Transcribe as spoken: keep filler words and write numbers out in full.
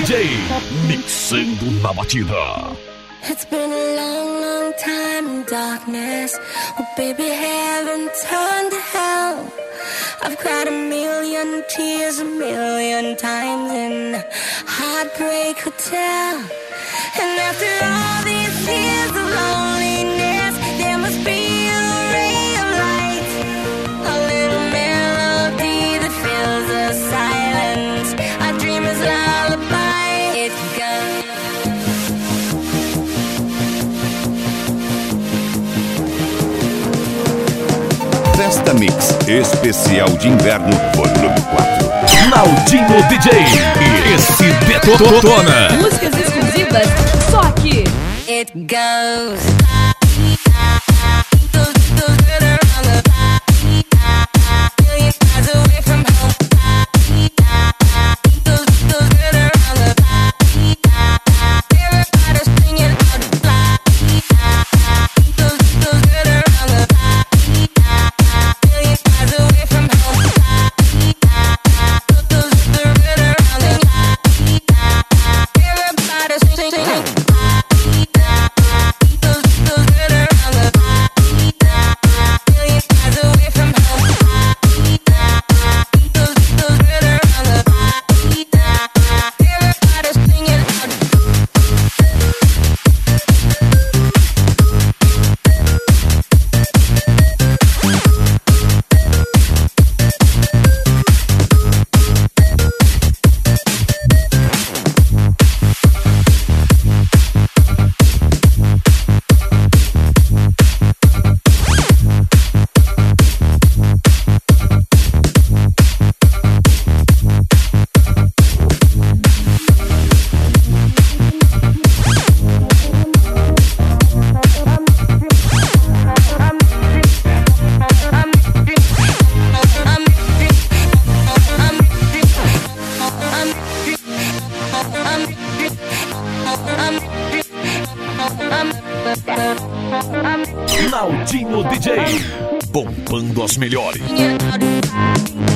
J, mixando na batida. It's been a long, long time in darkness. Oh, baby, heaven turned to hell. I've cried a million tears a million times in Heartbreak Hotel. And after all these years of loneliness, there must be a ray of light, a little melody that fills the silence. Our dream is lullaby. It goes. Festa Mix especial de inverno, volume quatro. Naldinho D J, esse detona. Músicas exclusivas só aqui. It goes. Naldinho D J, bombando as melhores.